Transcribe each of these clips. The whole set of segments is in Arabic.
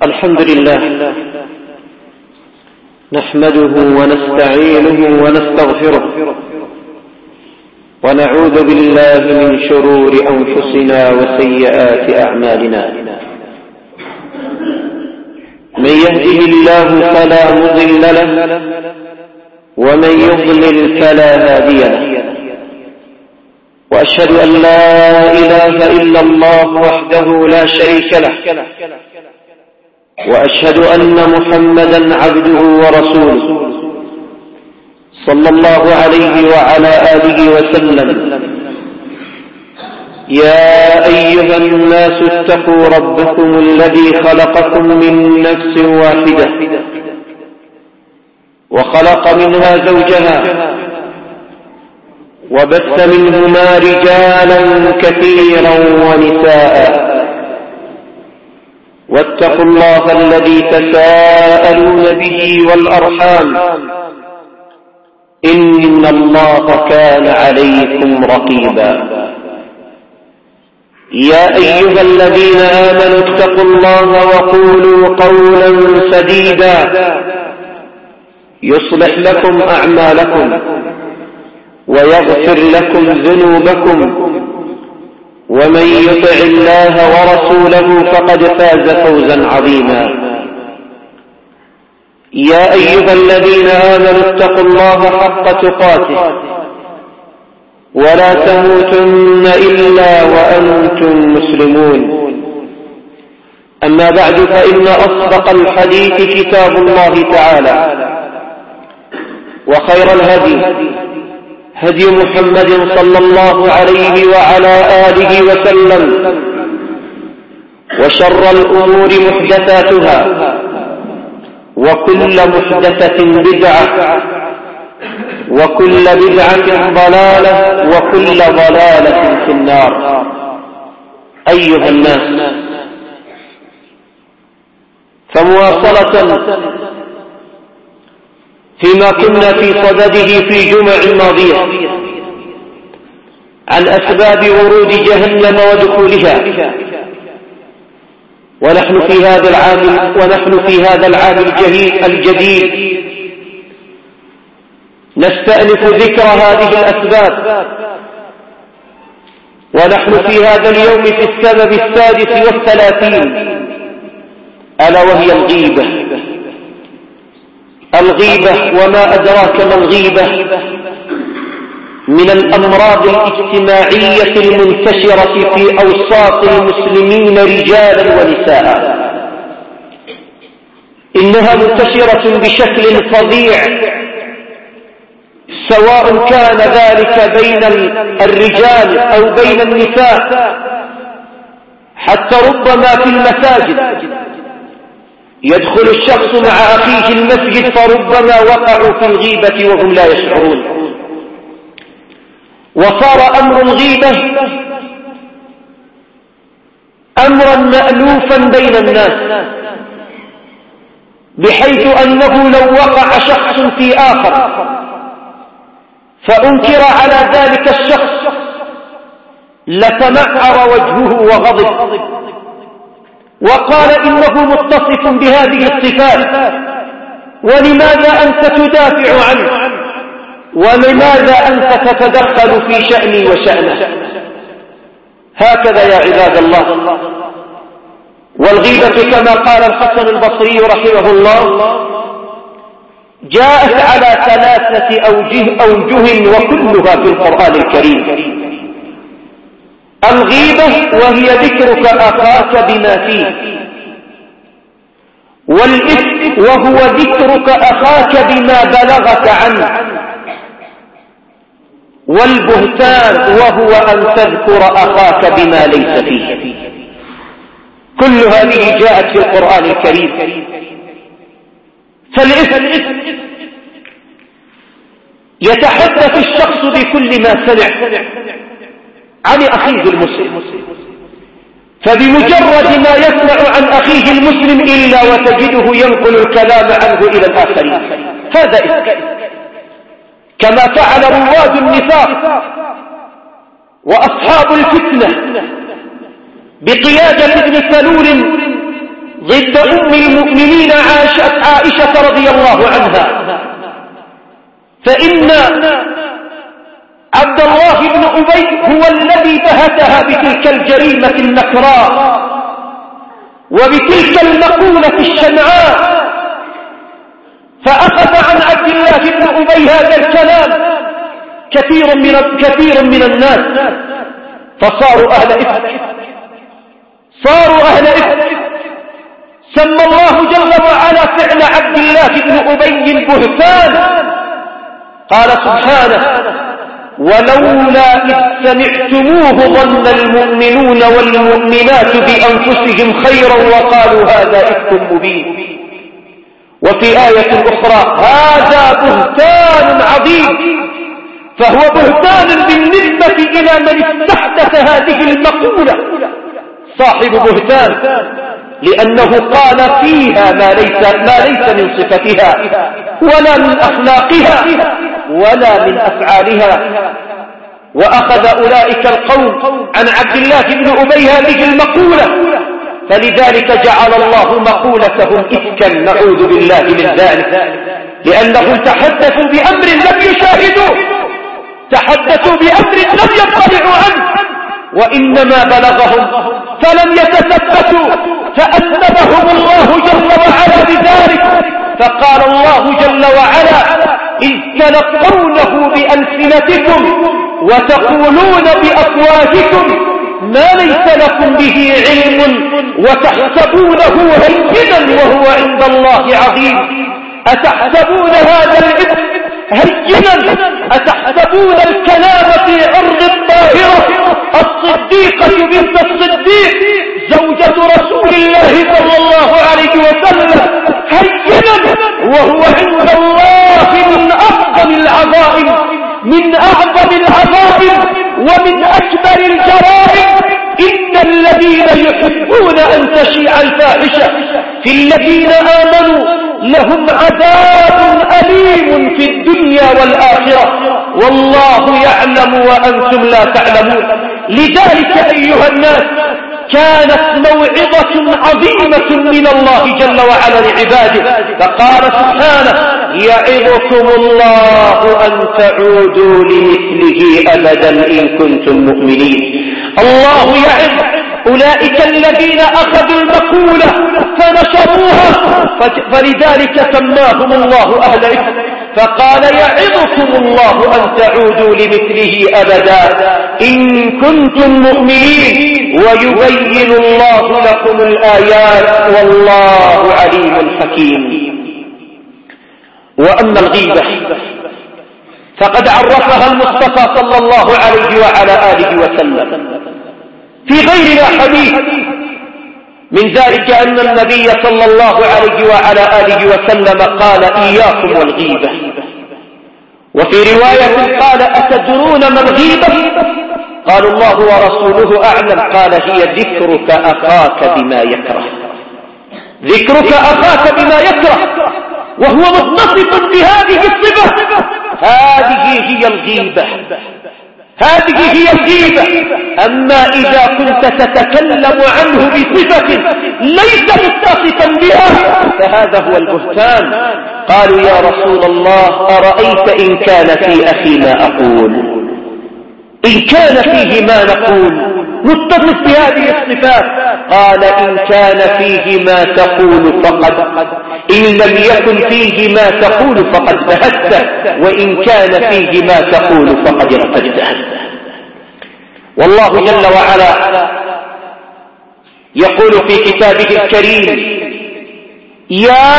الحمد لله نحمده ونستعينه ونستغفره ونعوذ بالله من شرور أنفسنا وسيئات أعمالنا. من يهده الله فلا مضل له ومن يضلل فلا هادي له، وأشهد أن لا إله إلا الله وحده لا شريك له، وأشهد أن محمدا عبده ورسوله صلى الله عليه وعلى آله وسلم. يا أيها الناس اتقوا ربكم الذي خلقكم من نفس واحدة وخلق منها زوجها وبث منهما رجالا كثيرا ونساء، واتقوا الله الذي تساءلون به والأرحام إن الله كان عليكم رقيبا. يا أيها الذين آمنوا اتقوا الله وقولوا قولا سديدا يصلح لكم أعمالكم ويغفر لكم ذنوبكم، ومن يطع الله ورسوله فقد فاز فوزا عظيما. يا أيها الذين آمنوا اتقوا الله حق تقاته ولا تموتن إلا وأنتم مسلمون. أما بعد، فإن أصدق الحديث كتاب الله تعالى، وخير الهدي هدي محمد صلى الله عليه وعلى آله وسلم، وشر الأمور محدثاتها، وكل محدثة بدعة، وكل بدعة ضلالة، وكل ضلالة في النار. أيها الناس، فمواصلة فيما كنا في صدده في جمع ماضية عن أسباب ورود جهنم ودخولها، ونحن في هذا العام الجديد نستأنف ذكر هذه الأسباب، ونحن في هذا اليوم في السبب 36، ألا وهي الغيبة. الغيبة، وما أدراك ما الغيبة، من الأمراض الاجتماعية المنتشرة في أوساط المسلمين رجالا ونساء. إنها منتشرة بشكل فظيع، سواء كان ذلك بين الرجال أو بين النساء، حتى ربما في المساجد يدخل الشخص مع أخيه المسجد فربما وقعوا في الغيبة وهم لا يشعرون. وصار أمر الغيبة أمرا مألوفا بين الناس، بحيث أنه لو وقع شخص في آخر فأنكر على ذلك الشخص لتمعر وجهه وغضب، وقال إنه متصف بهذه الصفات، ولماذا أنت تدافع عنه؟ ولماذا أنت تتدخل في شأني وشأنه؟ هكذا يا عباد الله. والغيبة كما قال الحسن البصري رحمه الله جاءت على 3 أوجه وكلها في القرآن الكريم. الغيبة وهي ذكرك أخاك بما فيه، والإثم وهو ذكرك أخاك بما بلغك عنه، والبهتان وهو أن تذكر أخاك بما ليس فيه. كل هذه جاءت في القرآن الكريم. فالإثم يتحدث الشخص بكل ما سمع عن أخيه المسلم، فبمجرد ما يسمع عن أخيه المسلم إلا وتجده ينقل الكلام عنه إلى الآخرين. هذا إثم، كما فعل رواد النفاق وأصحاب الفتنة بقيادة ابن سلول ضد أم المؤمنين عائشة رضي الله عنها، فإن عبد الله بن أبي هو الذي بهتها بتلك الجريمة النكراء وبتلك المقولة الشنعاء، فأخذ عن عبد الله بن أبي هذا الكلام كثير من الناس، فصاروا أهل إفك، سمى الله جل وعلا فعل عبد الله بن أبي بهتان. قال سبحانه: ولولا إذ سمعتموه ظن المؤمنون والمؤمنات بأنفسهم خيرا وقالوا هذا إفك مبين. وفي آية أخرى: هذا بهتان عظيم. فهو بهتان بالنسبة إلى من استحدث هذه المقولة، صاحب بهتان، لأنه قال فيها ما ليس من صفتها ولا من أخلاقها ولا من أفعالها. وأخذ أولئك القوم عن عبد الله بن أبي هذه المقولة، فلذلك جعل الله مقولتهم إفكا، نعوذ بالله من ذلك، لأنهم تحدثوا بأمر لم يشاهدوه، تحدثوا بأمر لم يطلعوا عنه، وإنما بلغهم فلم يتثبتوا، فأنبهم الله جل وعلا بذلك. فقال الله جل وعلا: إذ تلقونه بألسنتكم وتقولون بأفواهكم ما ليس لكم به علم وتحسبونه هينا وهو عند الله عظيم. أتحسبون هذا الإثم هينا؟ أتحسبون الكلام في عرض الطاهرة الصديقة بنت الصديق زوجة رسول الله صلى الله عليه وسلم هينا وهو عند الله من أعظم العظائم ومن أكبر الجرائم. إن الذين يحبون أن تشيع الفاحشة في الذين آمنوا لهم عذاب أليم في الدنيا والآخرة والله يعلم وأنتم لا تعلمون. لذلك أيها الناس كانت موعظة عظيمة من الله جل وعلا لعباده، فقال سبحانه: يعظكم الله أن تعودوا لمثله أبدا إن كنتم مؤمنين. الله يعظ أولئك الذين أخذوا المقولة فنشروها، فلذلك سماهم الله أهل إفك، فقال: يعظكم الله أن تعودوا لمثله أبدا إن كنتم مؤمنين ويبين الله لكم الآيات والله عليم حكيم. وأما الغيبة فقد عرفها المصطفى صلى الله عليه وعلى آله وسلم في غير لا حديث، من ذلك أن النبي صلى الله عليه وعلى آله وسلم قال: إياكم والغيبة. وفي رواية قال: أتدرون ما الغيبة؟ قالوا: الله ورسوله أعلم. قال: هي ذكرك أخاك بما يكره. ذكرك أخاك بما يكره، وهو متصف بهذه الصفة. هذه هي الغيبة. أما إذا كنت تتكلم عنه بصفة ليس متصفا بها فهذا هو البهتان. قالوا: يا رسول الله أرأيت إن كان في أخي ما أقول، إن كان فيه ما نقول متصف بهذه الصفات. قال: إن كان فيه ما تقول فقد، إن لم يكن فيه ما تقول فقد بهته، وإن كان فيه ما تقول فقد ارتجته. والله جل وعلا يقول في كتابه الكريم: يا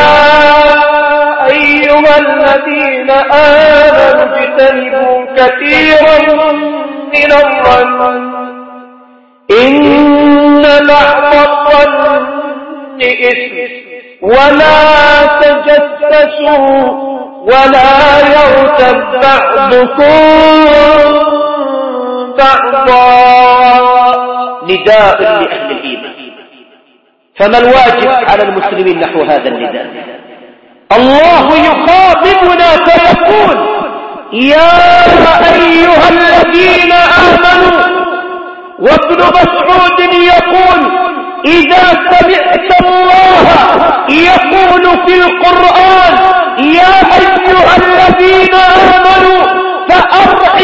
أيها الذين آمنوا اجتنبوا كثيرا من الظن إن بعض الظن إثم ولا تجسسوا ولا يغتب بعضكم بعضا. نداء لأهل الإيمان. فما الواجب على المسلمين نحو هذا النداء؟ الله يخاطبنا فيقول: يا أيها الذين آمنوا. وابن مسعود يقول: إذا سمعت الله يقول في القرآن يا أيها الذين آمنوا فأرع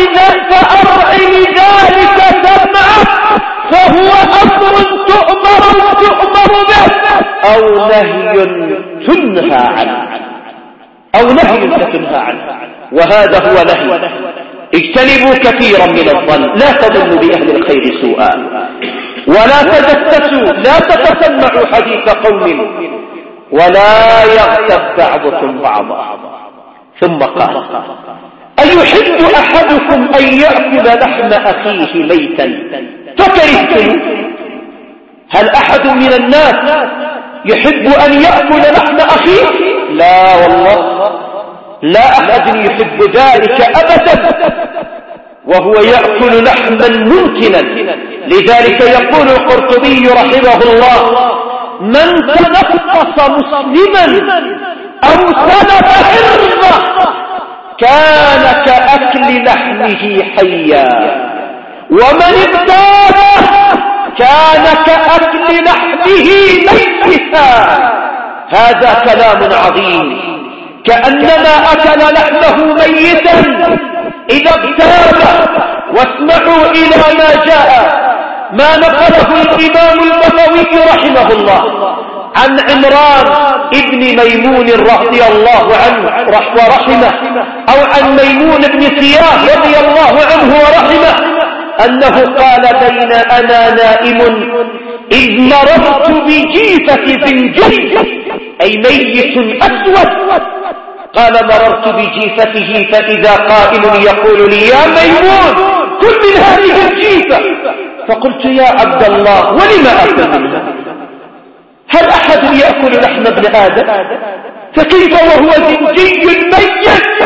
لذلك سمعك فهو أمر تؤمر به أو نهي تنهى عنه وهذا هو نهي. اجتنبوا كثيرا من الظن، لا تظنوا بأهل الخير سوءا، ولا تجسسوا، لا تتسمعوا حديث قوم، ولا يغتب بعضكم بعضا. ثم قال أيحب أحدكم أن يأكل لحم أخيه ميتا فكرهتم؟ هل أحد من الناس يحب أن يأكل لحم أخيه؟ لا والله، لا أحد يحب ذلك أبدا، وهو يأكل لحما ممكنا. لذلك يقول القرطبي رحمه الله من تنقص مسلما أو سلب عرضه كان كأكل لحمه حيا، ومن ابتاله كان كأكل لحمه ميتا. هذا كلام عظيم، كأنما أكل لحمه ميتا إذا ابتاله. واسمعوا إلى ما جاء، ما نقله الإمام البغوي رحمه الله عن عمران ابن ميمون رضي الله عنه ورحمه، أو عن ميمون بن سياه رضي الله عنه ورحمه، أنه قال بين أنا نائم إذ مررت بجيفة زنجي، أي ميت أسود. قال مررت بجيفته فإذا قائل يقول لي يا ميمون كل من هذه الجيفة. فقلت يا عبد الله ولما أكل منها؟ هل أحد يأكل لحم ابن آدم؟ فكيف وهو زنجي ميت؟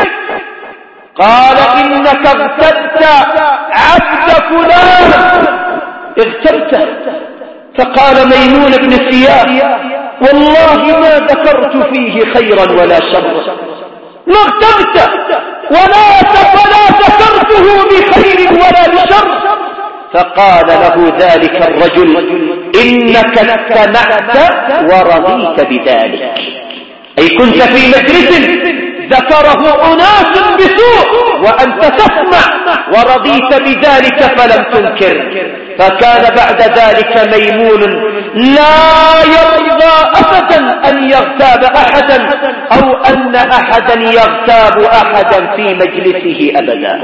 قال إنك اغتبت عبد فلان، اغتبته. فقال ميمون بن سياه والله ما ذكرت فيه خيرا ولا شرا، ما اغتبته ولا ذكرته بخير ولا بشر. فقال له ذلك الرجل إنك استمعت ورضيت بذلك، أي كنت في مجلس ذكره أناس بسوء وأنت تسمع ورضيت بذلك فلم تنكر. فكان بعد ذلك ميمون لا يرضى أبدا أن يغتاب أحدا أو أن أحدا يغتاب أحدا في مجلسه أبدا.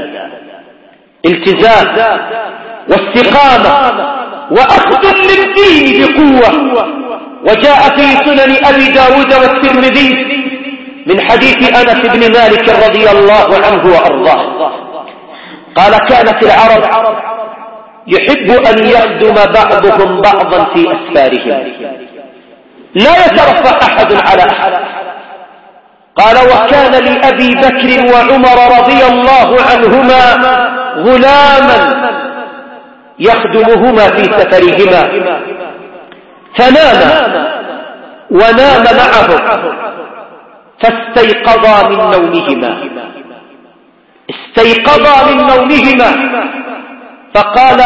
التزام واستقامة وأخذ للدين بقوة. وجاء في سنن أبي داود والترمذي من حديث أنس بن مالك رضي الله عنه وأرضاه قال كانت العرب يحب أن يخدم بعضهم بعضا في أسفارهم، لا يترفع أحد على أحد. قال وكان لأبي بكر وعمر رضي الله عنهما غلاما يخدمهما في سفرهما، فنام ونام معهم فاستيقظا من نومهما، فقال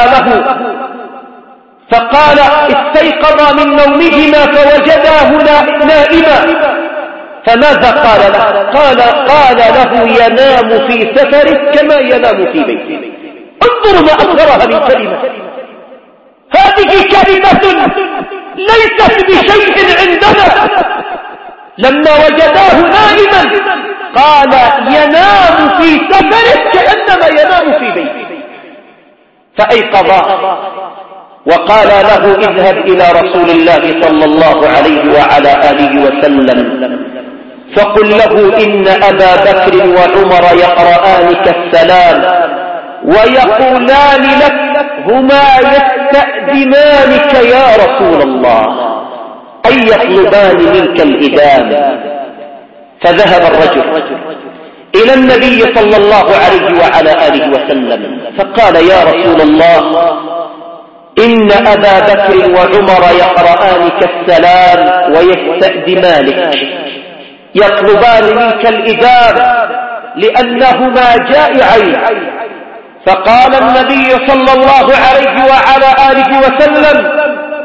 استيقظ من نومهما فوجداه نائما. فماذا قال له؟ قال له ينام في سفره كما ينام في بيته. انظروا ما أصغرها من كلمة، هذه كلمة ليست بشيء عندنا. لما وجداه نائما قال ينام في سفره كأنما ينام في بيته. فأيقظاه وقال له اذهب إلى رسول الله صلى الله عليه وعلى آله وسلم فقل له إن أبا بكر وعمر يقرآنك السلام ويقولان لك هما يستأذنانك يا رسول الله أي يطلبان منك الإدام. فذهب الرجل إلى النبي صلى الله عليه وعلى آله وسلم فقال يا رسول الله إن أبا بكر وعمر يقرآنك السلام ويستأذنانك يطلبان منك الإدام لأنهما جائعين. فقال النبي صلى الله عليه وعلى آله وسلم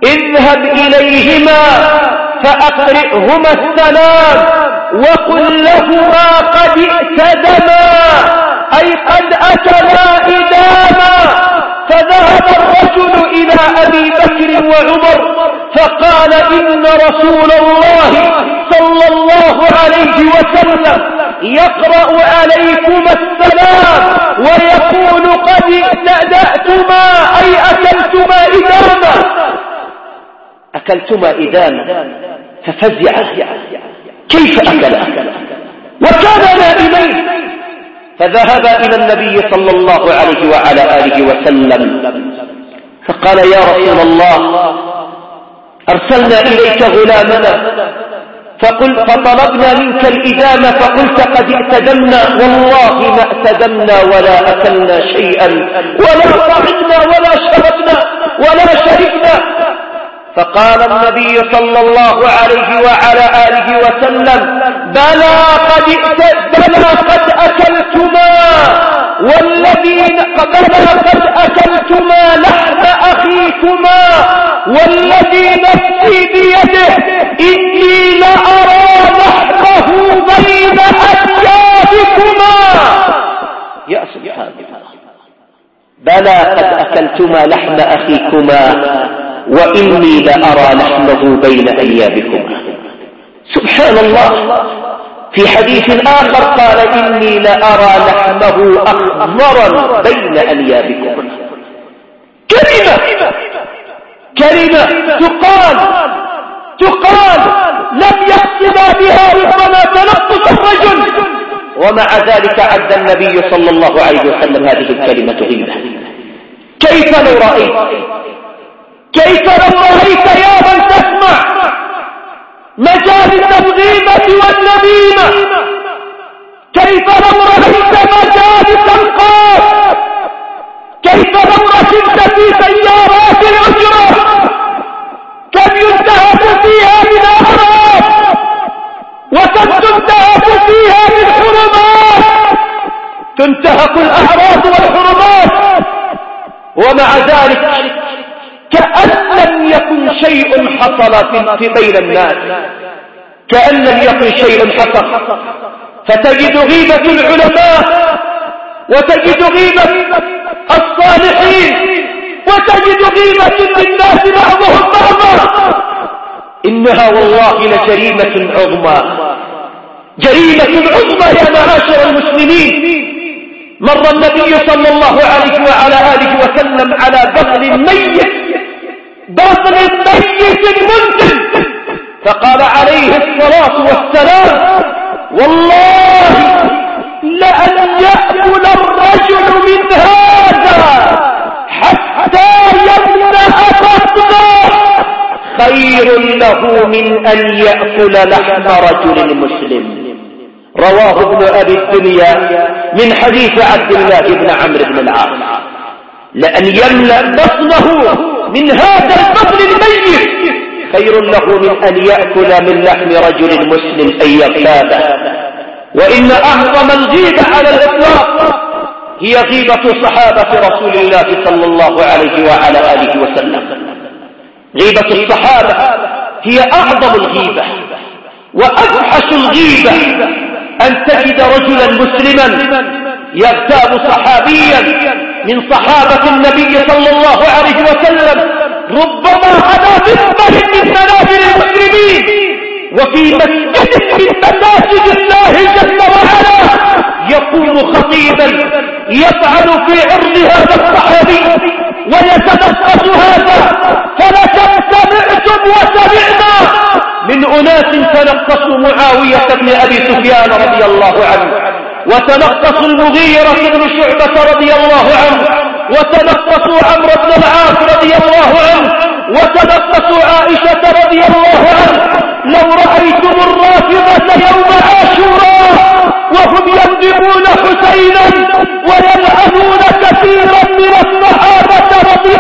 اذهب إليهما فأقرئهما السلام وقل لهما قد ائتدما أي قد أكلا إداما. فذهب الرجل إلى أبي بكر وعمر فقال إن رسول الله صلى الله عليه وسلم يقرأ عليكما السلام ويقول قد ائتدأتما أي أكلتما إداما. أكلتما إداما ففزع كيف أكل وكان نائمين. فذهب إلى النبي صلى الله عليه وعلى آله وسلم فقال يا رسول الله أرسلنا إليك غلامنا فطلبنا منك الإدامة فقلت قد ائتدمنا، والله ما ائتدمنا ولا أكلنا شيئا ولا طعمنا ولا شربنا ولا شربنا. فقال النبي صلى الله عليه وعلى آله وسلم بلى قد أكلتما قد أكلتما لحم أخيكما والذي نفسي بيده إني لأرى لحمه بين أثيابكما. يا سبحان الله، بلى قد أكلتما لحم أخيكما وإني لأرى لحمه بين أيابكما. سبحان الله. في حديث آخر قال إني لأرى لحمه أخضرا بين أنيابكما. كلمة تقال لم يقصد بها ربما تنقص الرجل، ومع ذلك عد النبي صلى الله عليه وسلم هذه الكلمة غيبة. كيف لو رأيت يا من تسمع مجالس الغيبة والنميمة، كيف لو رأيت مجالس القاف، كيف لو ركبت في سيارات الأجرة كم ينتهك فيها من أعراض وكم تنتهك فيها من حرمات، تنتهك الأعراض والحرمات، ومع ذلك كأن لم يكن شيء حصل في بين الناس، كأن لم يكن شيء حصل. فتجد غيبة العلماء وتجد غيبة الصالحين وتجد غيبة للناس بعضهم بعضا. إنها والله لجريمة عظمى، جريمة عظمى يا معاشر المسلمين. مر النبي صلى الله عليه وعلى آله وسلم على بطن ميت منتن، فقال عليه الصلاة والسلام والله لأن يأكل الرجل من هذا حتى يملأ بطنه خير له من أن يأكل لحم رجل مسلم. رواه ابن أبي الدنيا من حديث عبد الله بن عمرو بن العاص. لأن يملأ بطنه من هذا البطن الميت خير له من أن يأكل من لحم رجل مسلم أي يغتابه. وإن أعظم الغيبة على الإطلاق هي غيبة صحابة رسول الله صلى الله عليه وعلى آله وسلم. غيبة الصحابة هي أعظم الغيبة وأفحش الغيبة، أن تجد رجلا مسلما يغتاب صحابيا من صحابة النبي صلى الله عليه وسلم، ربما على منبر من منابر المسلمين وفي مسجد من مساجد الله جل وعلا يقوم خطيبا يفعل في عرض هذا الصحابي ويتنقص هذا. فلكم سمعتم وسمعنا من أناس تنقصوا معاوية بن أبي سفيان رضي الله عنه، وتنقصوا المغيرة بن شعبة رضي الله عنه، وتنقصوا عمرو بن العاص رضي الله عنه، وتنقصوا عائشة رضي الله عنه. لو رأيتم الرافضة يوم عاشوراء وهم يندبون حسينا ويلعنون كثيرا من الصحابة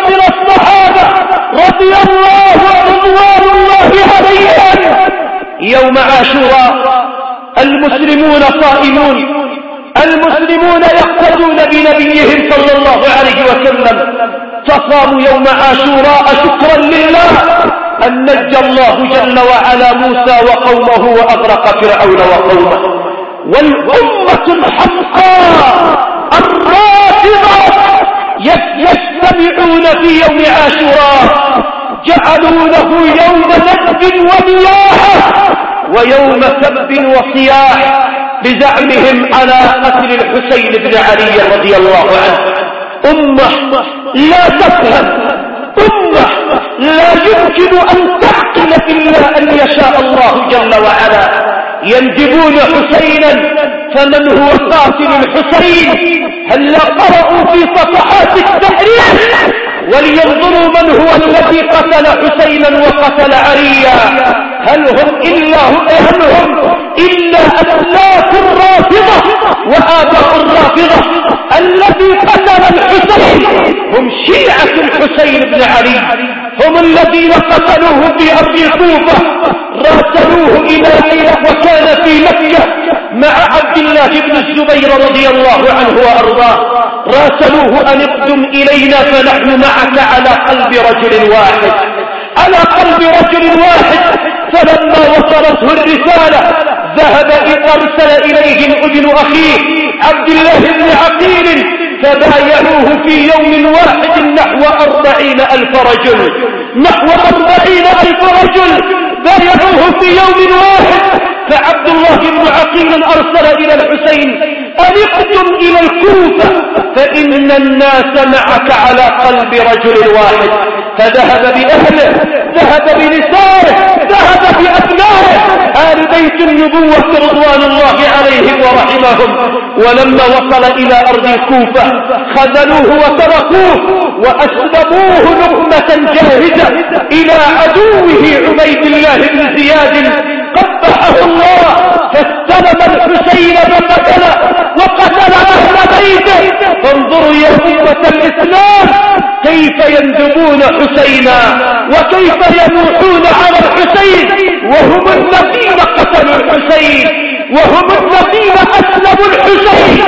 رضي الله رضوان الله عليهم. يوم عاشوراء المسلمون صائمون المسلمون يقتدون بنبيهم صلى الله عليه وسلم، فصاموا يوم عاشوراء شكرا لله أن نجى الله جل وعلا موسى وقومه وأغرق فرعون وقومه. والأمة الحمقاء الرافضة يجتمعون في يوم عاشوراء، جعلونه يوم ندب ونياحة ويوم سب وصياح بزعمهم على قتل الحسين بن علي رضي الله عنه. أمة لا تفهم، أمة لا يمكن أن تعقل إلا أن يشاء الله جل وعلا. يندبون حسينا، فمن هو قاتل الحسين؟ هل قرأوا في صفحات التاريخ ولينظروا من هو الذي قتل حسينا وقتل عليا؟ هل هم إلا أسلاف الرافضة وآباء الرافضة؟ الذي قتل الحسين هم شيعة الحسين بن علي، هم الذين قتلوه في أرض الكوفة، راسلوه إلى وكان في مكة مع عبد الله بن الزبير رضي الله عنه وأرضاه، راسلوه أن اقدم إلينا فنحن معك على قلب رجل واحد، على قلب رجل واحد. فلما وصلته الرسالة ذهب أرسل إليهم ابن أخيه عبد الله بن عقيل، فبايعوه في يوم واحد نحو 40,000 رجل، نحو 40,000 رجل بايعوه في يوم واحد. فعبد الله بن عقيل أرسل إلى الحسين أن اقدم إلى الكوفة فإن الناس معك على قلب رجل واحد. فذهب بأهله، ذهب بنسائه، ذهب بأبنائه، آل بيت النبوة رضوان الله عليهم ورحمهم. ولما وصل إلى أرض الكوفة خذلوه وتركوه وأسلموه لقمة جاهزة إلى عدوه عبيد الله بن زياد قبحه الله، فاستلم الحسين فقتله وقتل أهل بيته. فانظروا يا أمة الإسلام كيف يندبون حسينا وكيف ينوحون على الحسين، وهم الذين قتلوا الحسين، وهم الذين أسلموا الحسين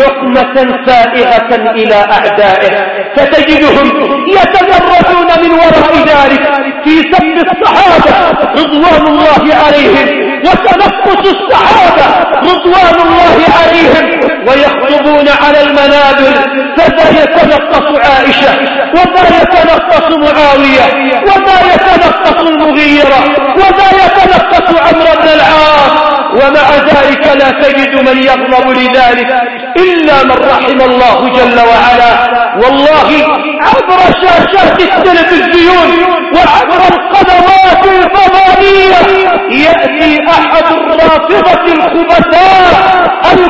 لقمة سائغة إلى أعدائه. فتجدهم يتجردون من وراء ذلك في سب الصحابة رضوان الله عليهم وتنقص الصحابة رضوان الله عليهم، ويخطبون على المنابر، فذا يتنقص عائشة وذا يتنقص معاوية وذا يتنقص المغيرة وذا يتنقص عمرو بن العاص، ومع ذلك لا تجد من يغضب لذلك إلا من رحم الله جل وعلا. والله عبر شاشات التلفزيون وعبر القنوات الفضائية يأتي أحد الرافضة الخبثاء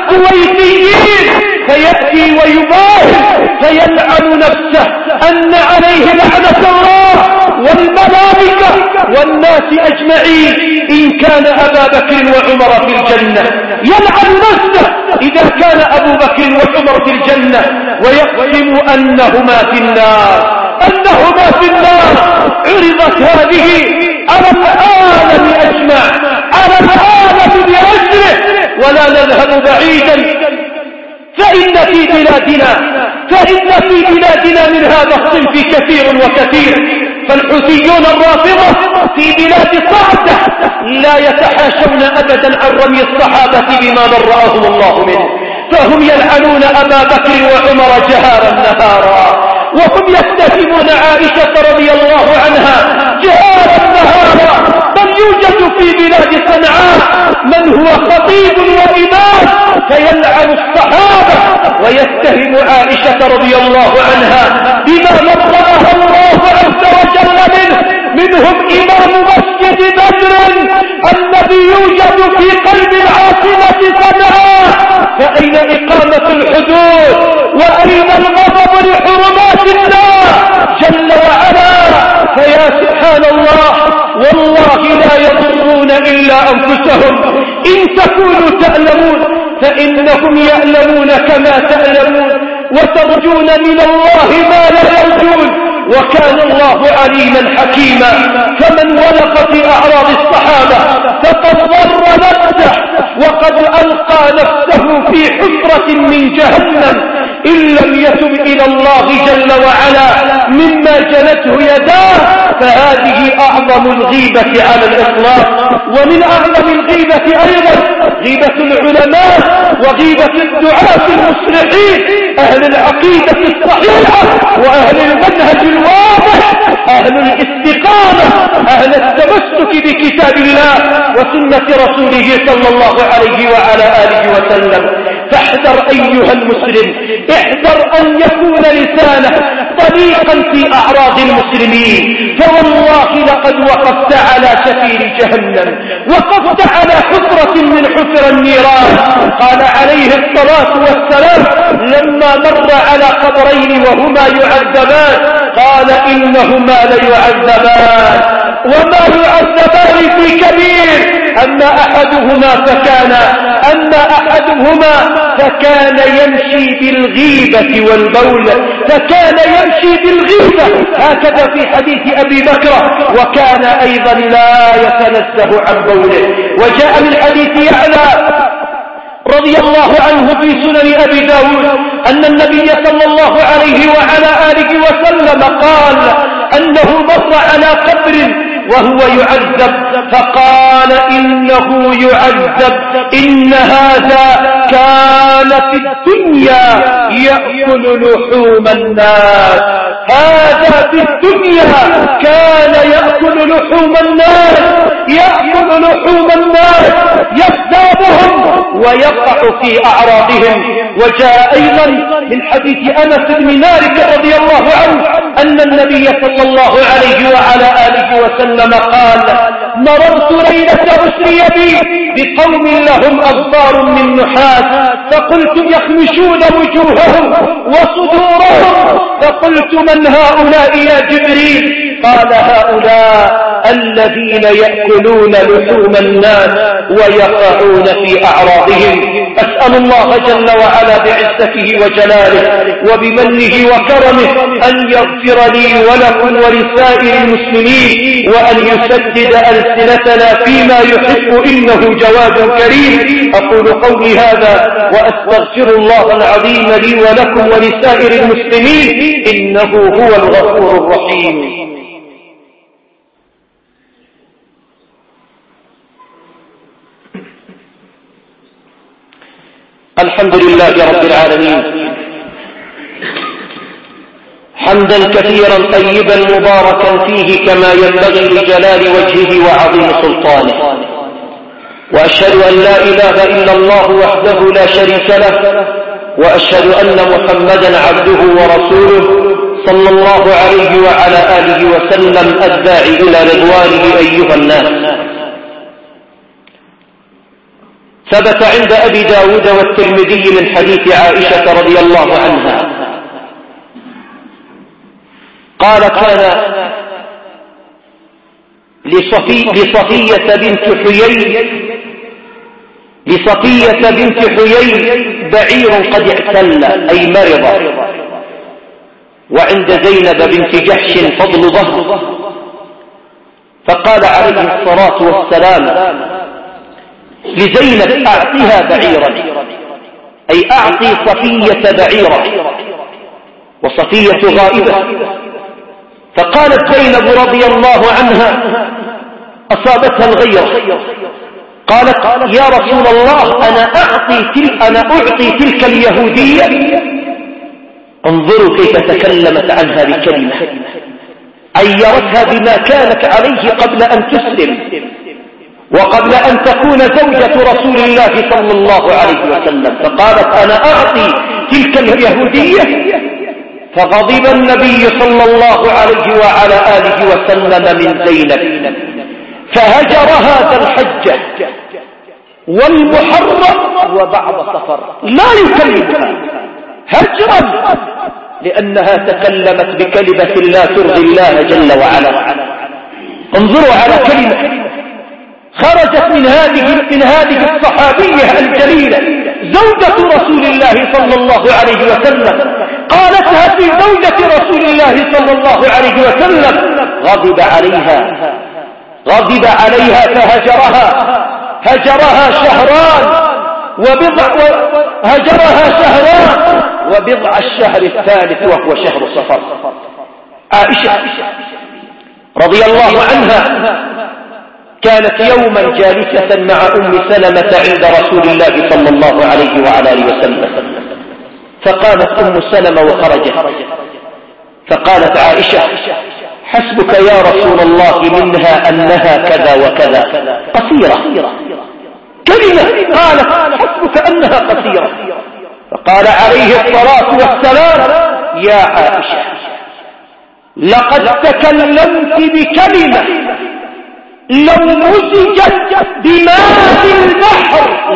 الكويتيين فيأتي ويباهل فيلعن نفسه أن عليه لعنة الله والملائكة والناس أجمعين إن كان أبا بكر وعمر في الجنة، يلعن نفسه إذا كان أبو بكر وعمر في الجنة، ويقسم أنهما في النار، أنهما في النار. عرضت هذه على العالم أجمع، على العالم بأجره، ولا نذهب بعيدا. فإن في بلادنا من هذا الصنف كثير وكثير. فالحوثيون الرافضة في بلاد صعدة لا يتحاشون أبدا عن رمي الصحابة بما برأهم الله منه، فهم يلعنون أبا بكر وعمر جهارا نهارا، وهم يتهمون عائشة رضي الله عنها جهارا نهارا. بل يوجد في بلاد صنعاء من هو خطيب وإمام فيلعن الصحابة ويتهم عائشة رضي الله عنها بما برأها الله عز وجل منهم إمام مسجد بدر الذي يوجد في قلب العاصمة صنعاء. فأين إقامة الحدود وأين الغضب لحرمات الله جل وعلا؟ فيا سبحان الله، والله لا يضرون إلا أنفسهم. إن تكونوا تعلمون فإنهم يعلمون كما تعلمون، وترجون من الله ما لا يرجون، وكان الله عليما حكيما. فمن ولق في أعراض الصحابة فقد ضر نفسه وقد ألقى نفسه في في حفرة من جهنم إن لم يتب إلى الله جل وعلا مما جنته يداه، فهذه أعظم الغيبة على الإطلاق. ومن أعظم الغيبة أيضا غيبة العلماء وغيبة الدعاة المصلحين، أهل العقيدة الصحيحة وأهل المنهج الواضح، أهل الاستقامة، أهل التمسك بكتاب الله وسنة رسوله صلى الله عليه وعلى آله وسلم. فاحذر أيها المسلم، احذر أن يكون لسانك طليقا في أعراض المسلمين، فوالله لقد وقفت على شفير جهنم، وقفت على حفرة من حفر النيران. قال عليه الصلاة والسلام لما مر على قبرين وهما يعذبان قال إنهما ليعذبان وما يعذبان في كبير، أما أحدهما فكان يمشي بالغيبة والبول، فكان يمشي بالغيبة هكذا في حديث أبي بكر، وكان أيضا لا يتنزه عن بوله. وجاء من حديث يعلى رضي الله عنه في سنن أبي داود أن النبي صلى الله عليه وعلى آله وسلم قال أنه مر على قبر وهو يعذب فقال إنه يعذب، إن هذا كان في الدنيا يأكل لحوم الناس، هذا في الدنيا كان يأكل لحوم الناس، يأكل لحوم الناس يغتابهم ويقع في أعراضهم. وجاء أيضا من حديث أنس بن مالك رضي الله عنه أن النبي صلى الله عليه وعلى آله وسلم قال مررت ليلة أسري بي بقوم لهم أغبار من نحاس، فقلت يخمشون وجوههم وصدورهم، فقلت من هؤلاء يا جبريل؟ قال هؤلاء الذين يأكلون لحوم الناس ويقعون في أعراضهم. أسأل الله جل وعلا بعزته وجلاله وبمنه وكرمه أن يغفر لي ولكم ولسائر المسلمين، وأن يسدد ألسنتنا فيما يحب إنه جواد كريم. أقول قولي هذا وأستغفر الله العظيم لي ولكم ولسائر المسلمين إنه هو الغفور الرحيم. الحمد لله رب العالمين حمدا كثيرا طيبا مباركا فيه كما ينبغي لجلال وجهه وعظيم سلطانه، وأشهد أن لا إله إلا الله وحده لا شريك له، وأشهد أن محمدا عبده ورسوله صلى الله عليه وعلى آله وسلم الداعي إلى رضوانه. أيها الناس، ثبت عند أبي داود والترمذي من حديث عائشة رضي الله عنها قال كان لصفية بنت حيي بعير قد اعتل أي مرض، وعند زينب بنت جحش فضل ظهر، فقال عليه الصلاة والسلام لزينب أعطيها بعيرا، أي أعطي صفية بعيرا، وصفية غائبة. فقالت زينب رضي الله عنها أصابتها الغيرة، قالت يا رسول الله أنا أعطي تلك اليهودية. انظروا كيف تكلمت عنها بكلمة عيرتها بما كانت عليه قبل أن تسلم وقبل أن تكون زوجة رسول الله صلى الله عليه وسلم، فقالت أنا أعطي تلك اليهودية. فغضب النبي صلى الله عليه وعلى آله وسلم من زينب، فهجرها ذا الحجة والمحرم وبعد صفر، لا يكلمها هجرا لأنها تكلمت بكلمة لا ترضي الله جل وعلا. انظروا على كلمة خرجت من هذه الصحابية الجليلة زوجة رسول الله صلى الله عليه وسلم، قالتها في زوجة رسول الله صلى الله عليه وسلم. غضب عليها فهجرها شهران هجرها شهران وبضع الشهر الثالث وهو شهر صفر. عائشة رضي الله عنها كانت يوما جالسة مع أم سلمة عند رسول الله صلى الله عليه وعلى آله وسلم، فقامت أم سلمة وخرجت، فقالت عائشة: حسبك يا رسول الله منها أنها كذا وكذا، قصيرة كلمة، قالت: حسبك أنها قصيرة. فقال عليه الصلاة والسلام: يا عائشة، لقد تكلمت بكلمة لو مزجت بماء البحر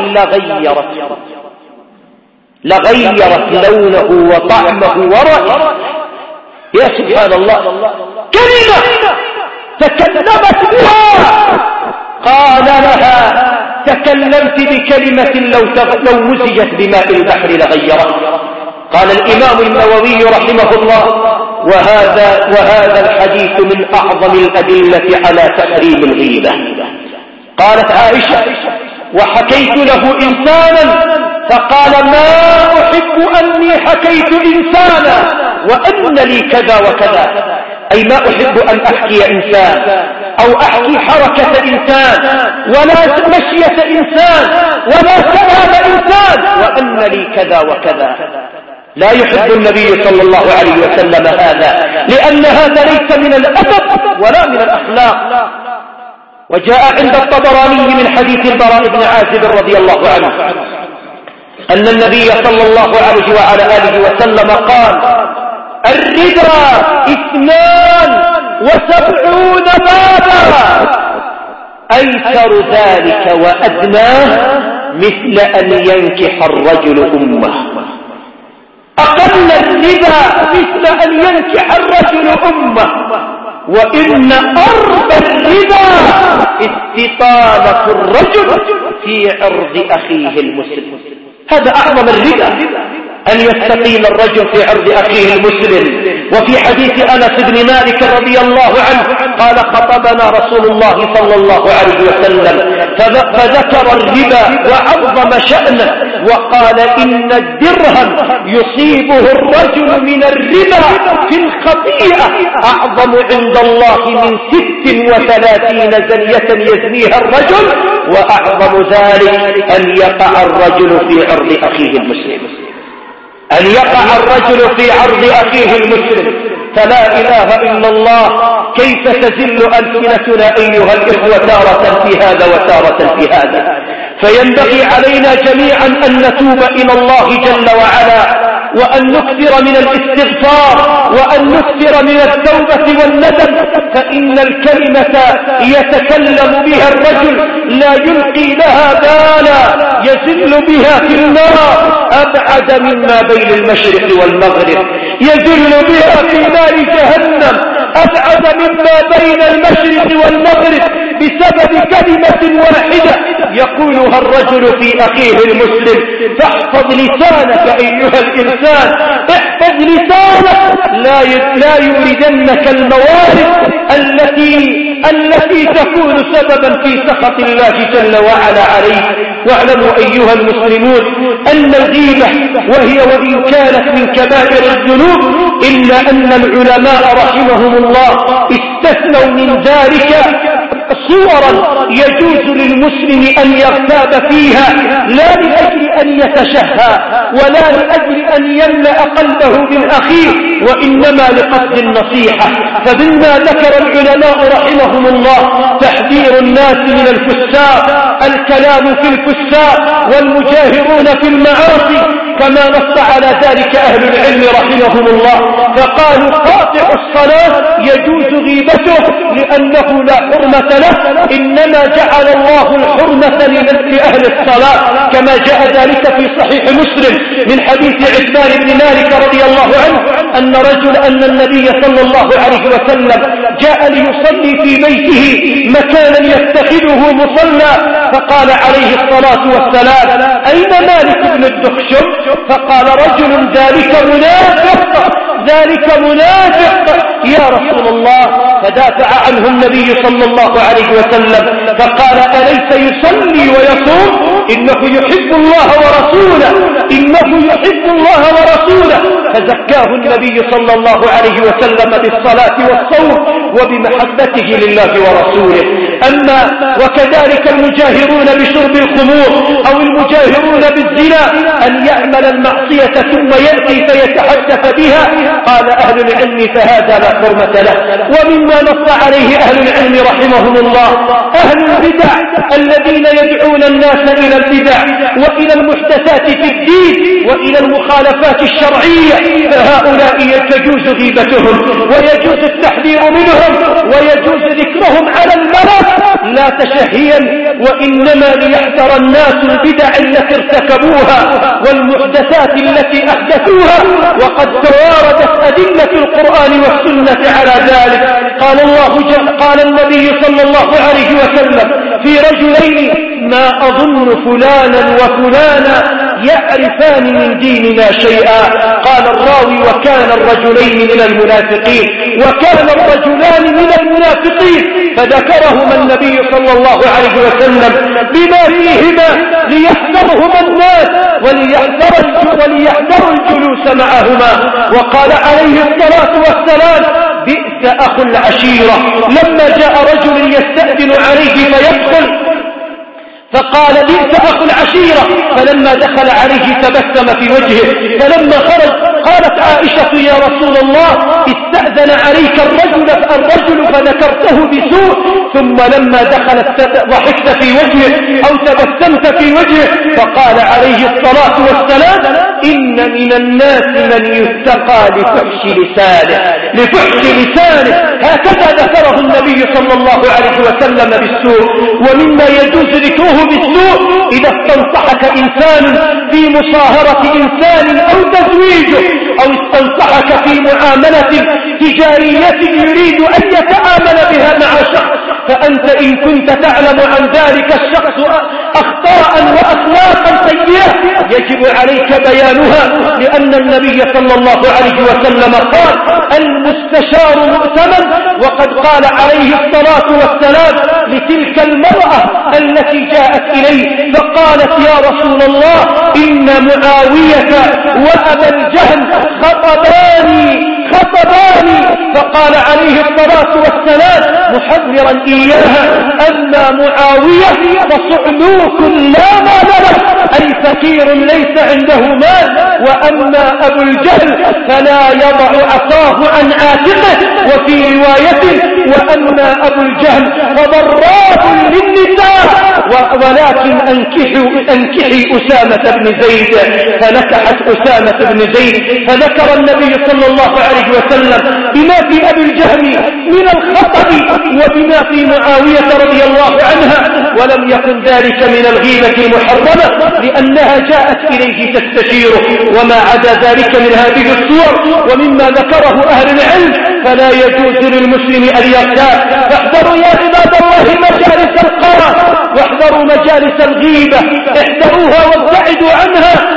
لغيرت لونه وطعمه ورائحته. يا سبحان الله، كلمة تكلمت بها قال لها: تكلمت بكلمة لو مزجت بماء البحر لغيرت. قال الإمام النووي رحمه الله: وهذا الحديث من أعظم الأدلة على تحريم الغيبة. قالت عائشة: وحكيت له إنسانا فقال: ما أحب أني حكيت إنسانا وأن لي كذا وكذا، أي ما أحب أن أحكي إنسان أو أحكي حركة إنسان ولا مشية إنسان ولا كلام إنسان وأن لي كذا وكذا. لا يحب النبي صلى الله عليه وسلم هذا، لأن هذا ليس من الأدب ولا من الأخلاق. وجاء عند الطبراني من حديث البراء بن عازب رضي الله عنه أن النبي صلى الله عليه وعلى آله وسلم قال: الربا 72 بابا، أيسر ذلك وأدناه مثل أن ينكح الرجل أمه. أقل الربا مثل أن ينكح الرجل أمه، وإن أربى الربا استطالة الرجل في عرض أخيه المسلم. هذا أعظم الربا، أن يستقيم الرجل في عرض أخيه المسلم. وفي حديث أنس بن مالك رضي الله عنه قال: خطبنا رسول الله صلى الله عليه وسلم فذكر الربا وعظم شأنه وقال: إن الدرهم يصيبه الرجل من الربا في الخطيئة أعظم عند الله من 36 زنية يزنيها الرجل، وأعظم ذلك أن يقع الرجل في عرض أخيه المسلم، أن يقع الرجل في عرض أخيه المسلم. فلا إله إلا الله، كيف تزل ألسنتنا أيها الإخوة تارة في هذا وتارة في هذا. فينبغي علينا جميعا أن نتوب إلى الله جل وعلا، وأن نكثر من الاستغفار، وأن نكثر من التوبة والندم. فإن الكلمة يتكلم بها الرجل لا يلقي لها بالا يزل بها في النار أبعد مما بين المشرق والمغرب، يزل بها في نار جهنم أبعد مما بين المشرق والمغرب بسبب كلمة واحدة يقولها الرجل في أخيه المسلم. فاحفظ لسانك أيها الإنسان، احفظ لسانك، لا يوردنك الموارد التي تكون سببا في سخط الله جل وعلا عليك. واعلموا أيها المسلمون أن الغيبة وإن كانت من كبائر الذنوب إلا أن العلماء رحمهم الله استثنوا من ذلك صورا يجوز للمسلم أن يغتاب فيها، لا لأجل أن يتشهى ولا لأجل أن يملأ قلبه من أخيه، وإنما لقصد النصيحة. فمما ذكر العلماء رحمهم الله تحذير الناس من الفساق، الكلام في الفساق والمجاهرون في المعاصي، كما نص على ذلك أهل العلم رحمهم الله. فقالوا: قاطع الصلاة يجوز غيبته لأنه لا حرمة له، إنما جعل الله الحرمة لأهل الصلاة، كما جاء ذلك في صحيح مسلم من حديث عثمان بن مالك رضي الله عنه أن النبي صلى الله عليه وسلم جاء ليصلي في بيته مكانا يتخذه مصلى، فقال عليه الصلاة والسلام: أين مالك بن الدخشم؟ فقال رجل: ذلك منافق يا رسول الله. فدافع عنه النبي صلى الله عليه وسلم فقال: أليس يصلي ويصوم؟ إنه يحب الله ورسوله، إنه يحب الله ورسوله، فزكاه النبي صلى الله عليه وسلم بالصلاة والصوم وبمحبته لله ورسوله. أما وكذلك المجاهرون بشرب الخمور أو المجاهرون بالزنا أن يعمل المعصية ثم يأتي فيتحدث بها، قال أهل العلم فهذا لا حرمة له. ومما نص عليه أهل العلم رحمهم الله أهل البدع الذين يدعون الناس إلى البدع وإلى المحدثات في الدين وإلى المخالفات الشرعية، فهؤلاء تجوز غيبتهم ويجوز التحذير منهم ويجوز ذكرهم على الملأ لا تشهيا، وإنما ليحذر الناس البدع التي ارتكبوها والمحدثات التي أحدثوها، وقد تواردت أدلة القرآن والسنة على ذلك. قال النبي صلى الله عليه وسلم في رجلين ما أظن فلانا وفلانا يعرفان من ديننا شيئا، قال الراوي وكان الرجلين من المنافقين، وكان الرجلان من المنافقين، فذكرهما النبي صلى الله عليه وسلم بما فيهما ليحذرهما الناس وليحذروا الجلوس معهما. وقال عليه الصلاة والسلام بئس أخو العشيرة. لما جاء رجل يستأذن عليه فيدخل فقال بئس أخو العشيرة، فلما دخل عليه تبسم في وجهه، فلما خرج قالت عائشة يا رسول الله استأذن عليك الرجل فذكرته بسوء، ثم لما دخلت ضحكت في وجهه أو تبسمت في وجهه، فقال عليه الصلاة والسلام إن من الناس من يتقى لفحش لسانه. هكذا ذكره النبي صلى الله عليه وسلم بالسوء. ومما يجوز ذكره بالسوء إذا استنصحك إنسان في مصاهرة إنسان أو تزويجه، أو استنصحك في معاملة تجارية يريد أن يتعامل بها مع شخص، فأنت إن كنت تعلم عن ذلك الشخص أخطاء وأخلاقا سيئة يجب عليك بيانها، لأن النبي صلى الله عليه وسلم قال المستشار مؤتمن. وقد قال عليه الصلاة والسلام لتلك المرأة التي جاءت إليه فقالت يا رسول الله إن معاوية وأبا الجهل خطباني، فقال عليه الصلاة والسلام محذرا إياها أما معاوية فصعلوك لا مال له، أي فقير ليس عنده مال، وأما أبو الجهل فلا يضع عصاه عن عاتقه. وفي رواية وأما أبو الجهل فضراب للنساء ولكن أنكحي أسامة بن زيد، فنكحت أسامة بن زيد. فذكر النبي صلى الله عليه وسلم بما في أبي الجهل من الخطأ وبما في معاوية رضي الله عنها، ولم يكن ذلك من الغيبة المحرمة لأنها جاءت إليه تستشيره. وما عدا ذلك من هذه الصور ومما ذكره أهل العلم فلا يجوز للمسلم أن يغتاب. فاحذروا يا عباد الله مجالس القرى واحذروا مجالس الغيبة، احذروها وابتعدوا عنها.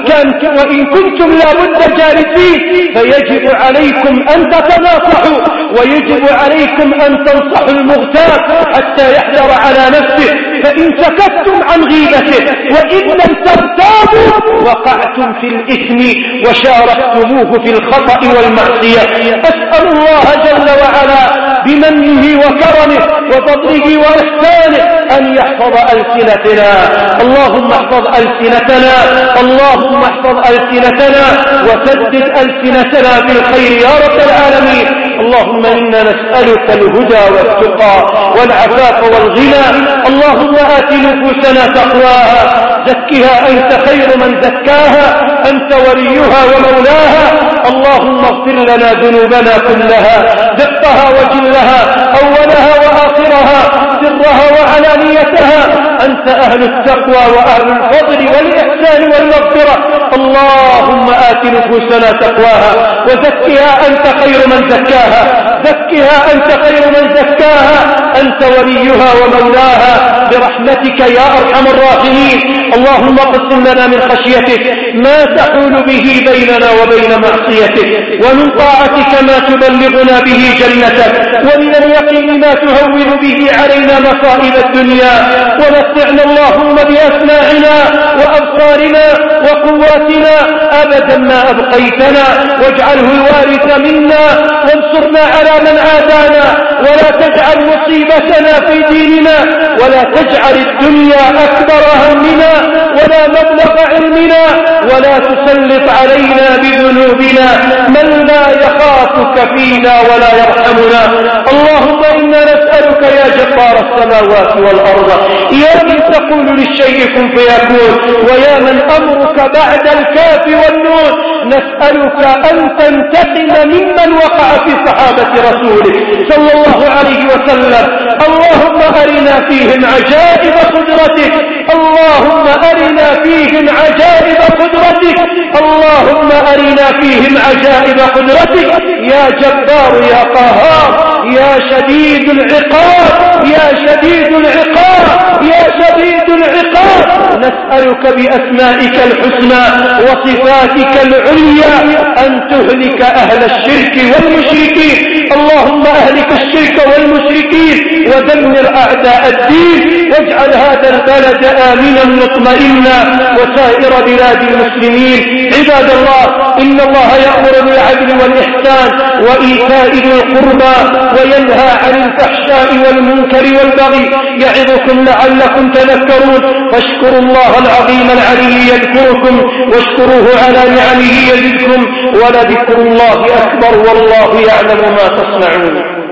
وإن كنتم لابد جالسين فيجب عليكم أن تتناصحوا، ويجب عليكم أن تنصحوا المغتاب حتى يحذر على نفسه، فإن سكتتم عن غيبته وإن لم تغتابوا وقعتم في الإثم وشاركتموه في الخطأ والمعصية. أسأل الله جل وعلا بمنه وكرمه وفضله وإحسانه أن يحفظ ألسنتنا. اللهم احفظ ألسنتنا، اللهم احفظ ألسنتنا وسدد ألسنتنا بالخير يا رب العالمين. اللهم إنا نسألك الهدى والتقى والعفاف والغنى. اللهم آت نفوسنا تقواها، زكها أنت خير من زكاها، أنت وليها ومولاها. اللهم اغفر لنا ذنوبنا كلها دقها وجلها، أولها وآخرها، سرها وعلانيتها. أنت أهل التقوى وأهل الفضل والإحسان والمغفرة. اللهم آت نفوسنا تقواها وزكها أنت خير من زكاها، زكها أنت خير من زكاها، أنت وليها ومولاها برحمتك يا أرحم الراحمين. اللهم اقسم لنا من خشيتك ما تحول به بيننا وبين معصيتك، ومن طاعتك ما تبلغنا به جنتك، ومن اليقين ما تهون به علينا مصائب الدنيا. ومتعنا اللهم بأسماعنا أمواتنا أبدا ما أبقيتنا، واجعله الوارث منا، وانصرنا على من عادانا، ولا تجعل مصيبتنا في ديننا، ولا تجعل الدنيا أكبر همنا ولا مبلغ علمنا، ولا تسلط علينا بذنوبنا من لا يخافك فينا ولا يرحمنا. اللهم إنا نسألك يا جبار السماوات والأرض، يا من تقول للشيء كن فيكون، ويا من أمرك بعد الكاف والنون، نسألك أن تنتقم ممن وقع في صحابة رسولك صلى الله عليه وسلم. اللهم أرنا فيهم عجائب قدرتك، اللهم أرنا فيهم عجائب قدرتك، اللهم أرنا فيهم عجائب قدرتك يا جبار يا قهار يا شديد العقاب يا شديد العقاب يا شديد العقاب. نسألك بأسمائك الحسنى وصفاتك العليا أن تهلك أهل الشرك والمشركين. اللهم أهلك الشرك والمشركين ودمر أعداء الدين، واجعل هذا البلد آمنا مطمئنا وسائر بلاد المسلمين. عباد الله، إن الله يأمر بالعدل والإحسان وإيتاء ذي القربى وينهى عن الفحشاء والمنكر والبغي، يعظكم لعلكم تذكرون. فاشكروا الله العظيم العلي يذكركم، واشكروه على نعمه يزدكم، ولذكر الله أكبر والله يعلم ما تصنعون.